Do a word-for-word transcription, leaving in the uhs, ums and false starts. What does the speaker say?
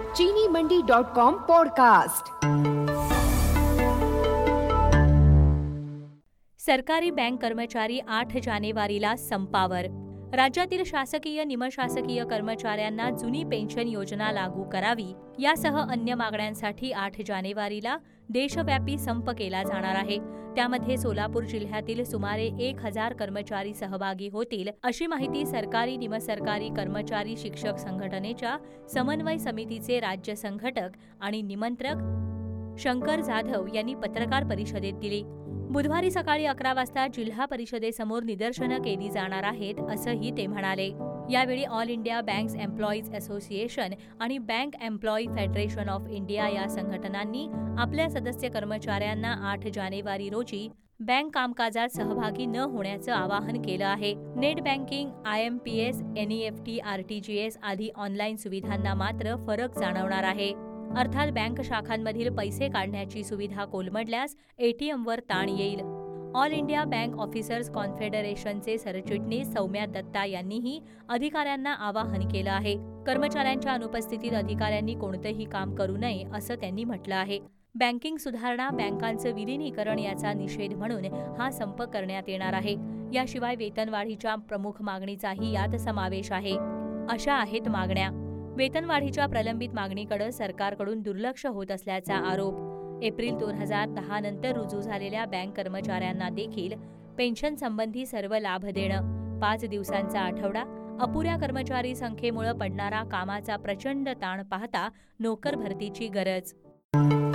चीनी Mandi dot com podcast. सरकारी bank कर्मचारी आठ जानेवारीला संपावर। राज्यातील शासकीय निमशासकीय कर्मचाऱ्यांना जुनी पेन्शन योजना लागू करावी यासह अन्य मागण्यांसाठी आठ जानेवारीला देशव्यापी संप केला जाणार आहे। त्यामध्ये सोलापूर जिल्ह्यातील सुमारे एक हजार कर्मचारी सहभागी होतील, अशी माहिती सरकारी निमसरकारी कर्मचारी शिक्षक संघटनेच्या समन्वय समितीचे राज्य संघटक आणि निमंत्रक शंकर जाधव यांनी पत्रकार परिषदेत दिली। बुधवारी सकाळी अकरा वाजता जिल्हा परिषदेसमोर निदर्शनं केली जाणार आहेत, असंही ते म्हणाले। यावेळी all India banks employees association आणि bank employee federation of India या संघटनांनी आपल्या सदस्य कर्मचाऱ्यांना आठ जानेवारी रोजी बँक कामकाजात सहभागी न होण्याचं आवाहन केलं आहे। Net banking, I M P S, N E F T, R T G S आदी ऑनलाईन सुविधांना मात्र फरक जाणवणार आहे। अर्थात बँक शाखांमधील पैसे काढण्याची सुविधा कोलमडल्यास एटीएमवर ताण येईल। ऑल इंडिया बँक ऑफिसर्स कॉन्फेडरेशनचे सरचिटणीस सौम्या दत्ता यांनीही अधिकाऱ्यांना आवाहन केलं आहे। कर्मचाऱ्यांच्या अनुपस्थितीत अधिकाऱ्यांनी कोणतेही काम करू नये, असं त्यांनी म्हटलं आहे। बँकिंग सुधारणा, बँकांचं विलिनीकरण याचा निषेध म्हणून हा संप करण्यात येणार आहे। याशिवाय वेतनवाढीच्या प्रमुख मागणीचाही यात समावेश आहे। अशा आहेत मागण्या: वेतनवाढीच्या प्रलंबित मागणीकडे सरकारकडून दुर्लक्ष होत असल्याचा आरोप। एप्रिल दोन हजार दहा नंतर रुजू झालेल्या बँक कर्मचाऱ्यांना देखील पेन्शन संबंधी सर्व लाभ देणं, पाच दिवसांचा आठवडा, अपुऱ्या कर्मचारी संख्येमुळे पडणारा कामाचा प्रचंड ताण पाहता नोकर भरतीची गरज।